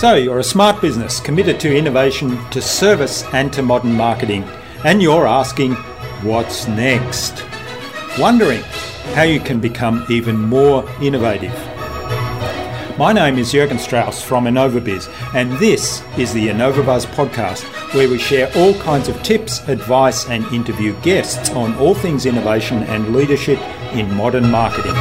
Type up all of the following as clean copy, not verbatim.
So you're a smart business committed to innovation, to service and to modern marketing, and you're asking, what's next? Wondering how you can become even more innovative. My name is Jürgen Strauss from InnovaBiz, and this is the InnovaBuzz podcast, where we share all kinds of tips, advice and interview guests on all things innovation and leadership in modern marketing.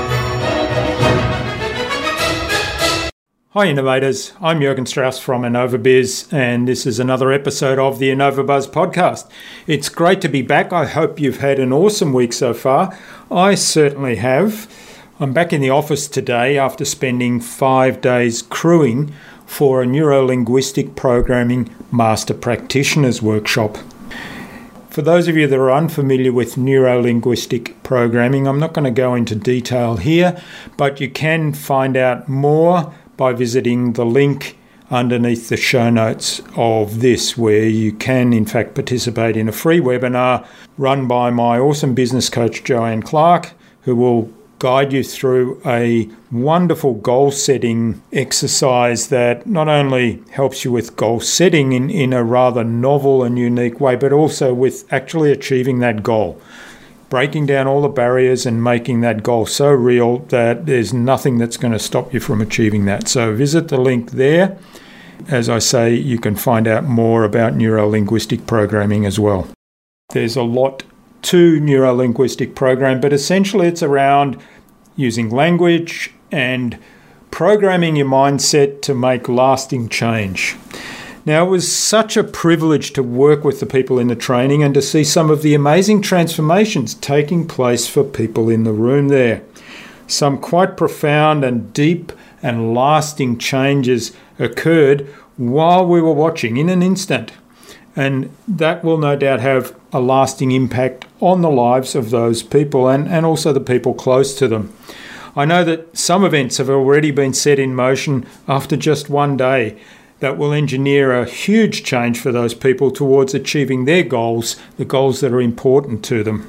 Hi innovators, I'm Jürgen Strauss from InnovaBiz, and this is another episode of the InnovaBuzz podcast. It's great to be back. I hope you've had an awesome week so far. I certainly have. I'm back in the office today after spending 5 days crewing for a neuro-linguistic programming master practitioners workshop. For those of you that are unfamiliar with neuro-linguistic programming, I'm not going to go into detail here, but you can find out more by visiting the link underneath the show notes of this, where you can in fact participate in a free webinar run by my awesome business coach Joanne Clark, who will guide you through a wonderful goal setting exercise that not only helps you with goal setting in a rather novel and unique way, but also with actually achieving that goal. Breaking down all the barriers and making that goal so real that there's nothing that's going to stop you from achieving that. So visit the link there. As I say, you can find out more about neuro-linguistic programming as well. There's a lot to neuro-linguistic program, but essentially it's around using language and programming your mindset to make lasting change. Now, it was such a privilege to work with the people in the training and to see some of the amazing transformations taking place for people in the room there. Some quite profound and deep and lasting changes occurred while we were watching in an instant. And that will no doubt have a lasting impact on the lives of those people and also the people close to them. I know that some events have already been set in motion after just one day that will engineer a huge change for those people towards achieving their goals, the goals that are important to them.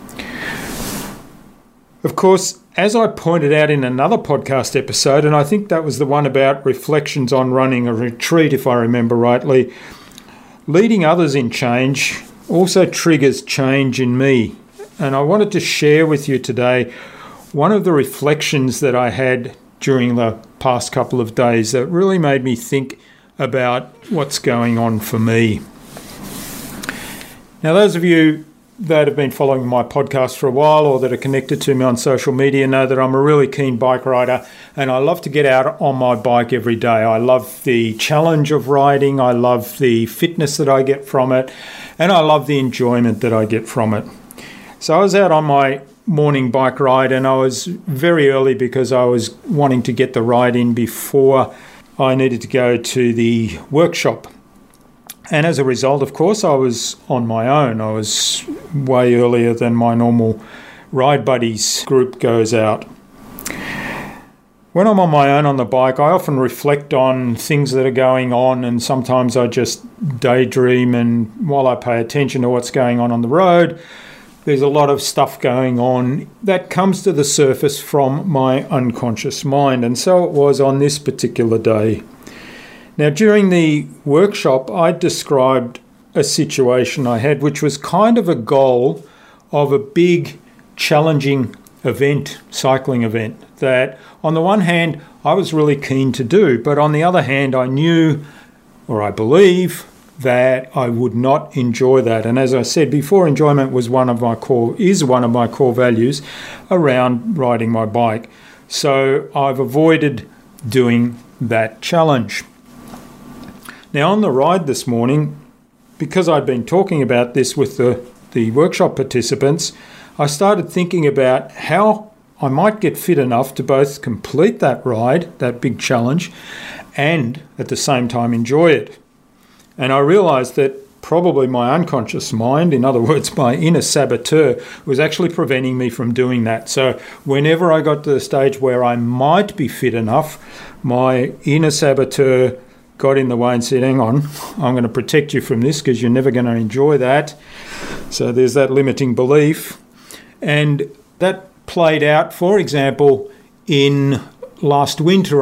Of course, as I pointed out in another podcast episode, and I think that was the one about reflections on running a retreat, if I remember rightly, leading others in change also triggers change in me. And I wanted to share with you today one of the reflections that I had during the past couple of days that really made me think about what's going on for me. Now, those of you that have been following my podcast for a while or that are connected to me on social media know that I'm a really keen bike rider and I love to get out on my bike every day. I love the challenge of riding, I love the fitness that I get from it, and I love the enjoyment that I get from it. So I was out on my morning bike ride and I was very early because I was wanting to get the ride in before I needed to go to the workshop. And as a result, of course, I was on my own. I was way earlier than my normal ride buddies group goes out. When I'm on my own on the bike, I often reflect on things that are going on, and sometimes I just daydream, and while I pay attention to what's going on the road, there's a lot of stuff going on that comes to the surface from my unconscious mind. And so it was on this particular day. Now, during the workshop, I described a situation I had, which was kind of a goal of a big, challenging event, cycling event, that on the one hand, I was really keen to do, but on the other hand, I knew, or I believe, that I would not enjoy that. And as I said before, enjoyment is one of my core values around riding my bike. So I've avoided doing that challenge. Now, on the ride this morning, because I'd been talking about this with the workshop participants, I started thinking about how I might get fit enough to both complete that ride, that big challenge, and at the same time enjoy it. And I realised that probably my unconscious mind, in other words, my inner saboteur, was actually preventing me from doing that. So whenever I got to the stage where I might be fit enough, my inner saboteur got in the way and said, hang on, I'm going to protect you from this because you're never going to enjoy that. So there's that limiting belief. And that played out, for example, in last winter I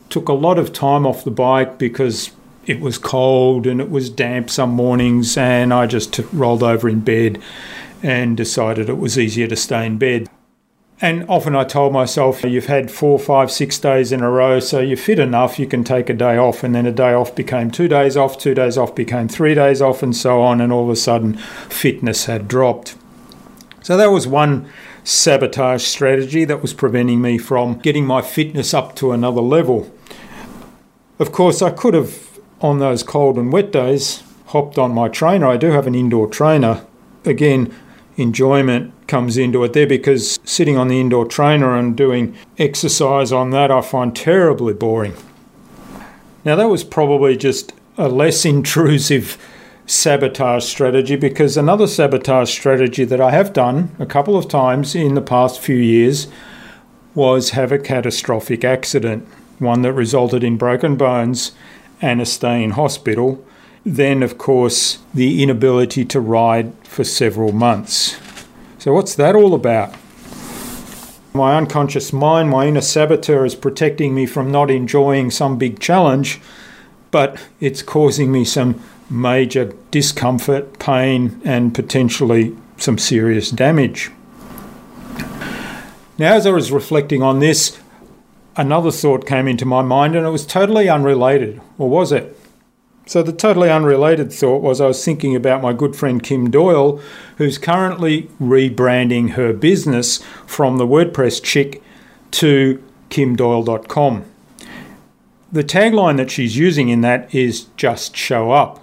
took a lot of time off the bike because it was cold and it was damp some mornings, and I just rolled over in bed and decided it was easier to stay in bed. And often I told myself, you've had 4, 5, 6 days in a row, so you're fit enough, you can take a day off. And then a day off became 2 days off, 2 days off became 3 days off, and so on. And all of a sudden, fitness had dropped. So that was one sabotage strategy that was preventing me from getting my fitness up to another level. Of course, I could have, on those cold and wet days, hopped on my trainer. I do have an indoor trainer. Again, enjoyment comes into it there, because sitting on the indoor trainer and doing exercise on that I find terribly boring. Now, that was probably just a less intrusive sabotage strategy, because another sabotage strategy that I have done a couple of times in the past few years was have a catastrophic accident, one that resulted in broken bones and a stay in hospital. Then, of course, the inability to ride for several months. So what's that all about? My unconscious mind, my inner saboteur, is protecting me from not enjoying some big challenge, but it's causing me some major discomfort, pain, and potentially some serious damage. Now, as I was reflecting on this, another thought came into my mind, and it was totally unrelated, or was it? So the totally unrelated thought was, I was thinking about my good friend Kim Doyle, who's currently rebranding her business from the WordPress chick to kimdoyle.com. The tagline that she's using in that is just show up.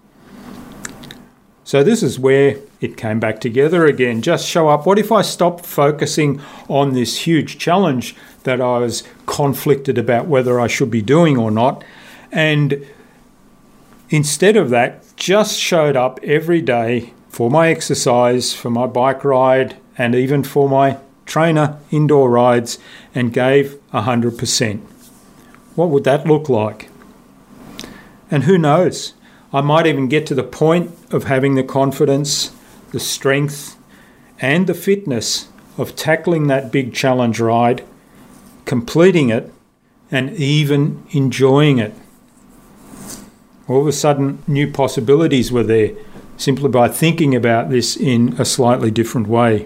So this is where it came back together again. Just show up. What if I stopped focusing on this huge challenge that I was conflicted about whether I should be doing or not, and instead of that, just showed up every day for my exercise, for my bike ride, and even for my trainer indoor rides, and gave 100%. What would that look like? And who knows? I might even get to the point of having the confidence, the strength, and the fitness of tackling that big challenge ride, completing it, and even enjoying it. All of a sudden, new possibilities were there, simply by thinking about this in a slightly different way.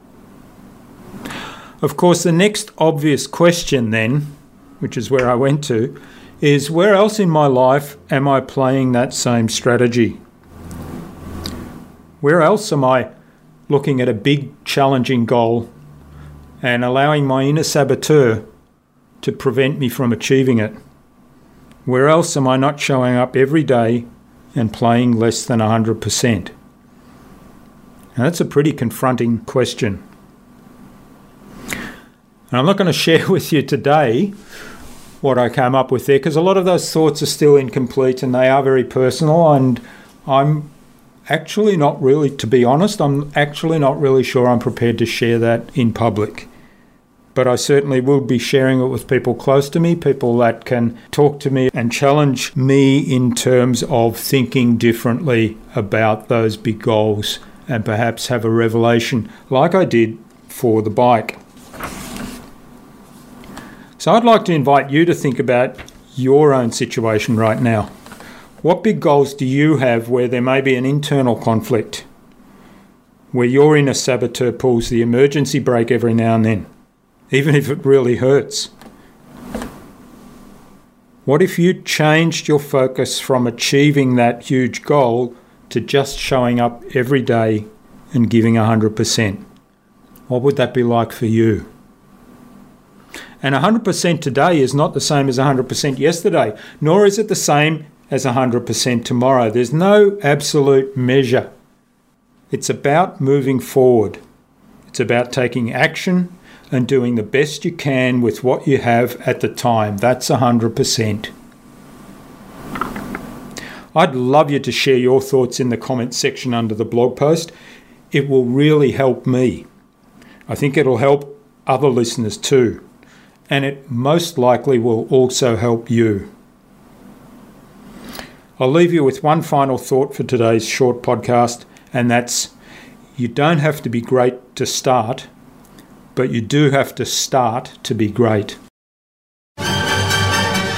Of course, the next obvious question then, which is where I went to, is where else in my life am I playing that same strategy? Where else am I looking at a big, challenging goal and allowing my inner saboteur to prevent me from achieving it? Where else am I not showing up every day and playing less than 100%? Now, that's a pretty confronting question. And I'm not going to share with you today what I came up with there, because a lot of those thoughts are still incomplete and they are very personal, and I'm actually not really, to be honest, I'm actually not really sure I'm prepared to share that in public. But I certainly will be sharing it with people close to me, people that can talk to me and challenge me in terms of thinking differently about those big goals, and perhaps have a revelation like I did for the bike. So I'd like to invite you to think about your own situation right now. What big goals do you have where there may be an internal conflict, where your inner saboteur pulls the emergency brake every now and then, even if it really hurts? What if you changed your focus from achieving that huge goal to just showing up every day and giving 100%? What would that be like for you? And 100% today is not the same as 100% yesterday, nor is it the same as 100% tomorrow. There's no absolute measure. It's about moving forward. It's about taking action and doing the best you can with what you have at the time. That's 100%. I'd love you to share your thoughts in the comments section under the blog post. It will really help me. I think it'll help other listeners too. And it most likely will also help you. I'll leave you with one final thought for today's short podcast, and that's, you don't have to be great to start, but you do have to start to be great.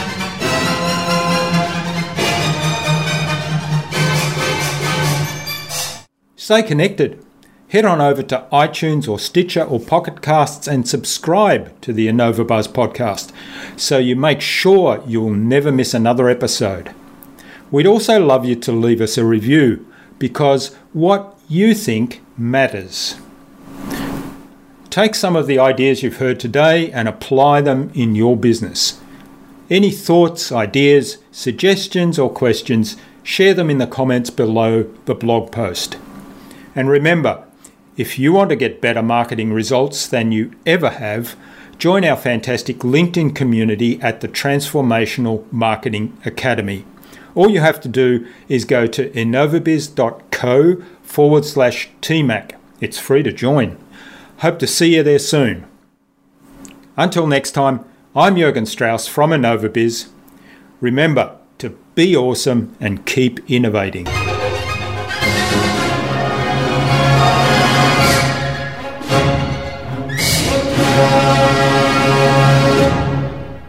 Stay connected. Head on over to iTunes or Stitcher or Pocket Casts and subscribe to the InnovaBuzz podcast so you make sure you'll never miss another episode. We'd also love you to leave us a review because what you think matters. Take some of the ideas you've heard today and apply them in your business. Any thoughts, ideas, suggestions or questions, share them in the comments below the blog post. And remember, if you want to get better marketing results than you ever have, join our fantastic LinkedIn community at the Transformational Marketing Academy. All you have to do is go to innovabiz.co/TMAC. It's free to join. Hope to see you there soon. Until next time, I'm Jürgen Strauss from InnovaBiz. Remember to be awesome and keep innovating.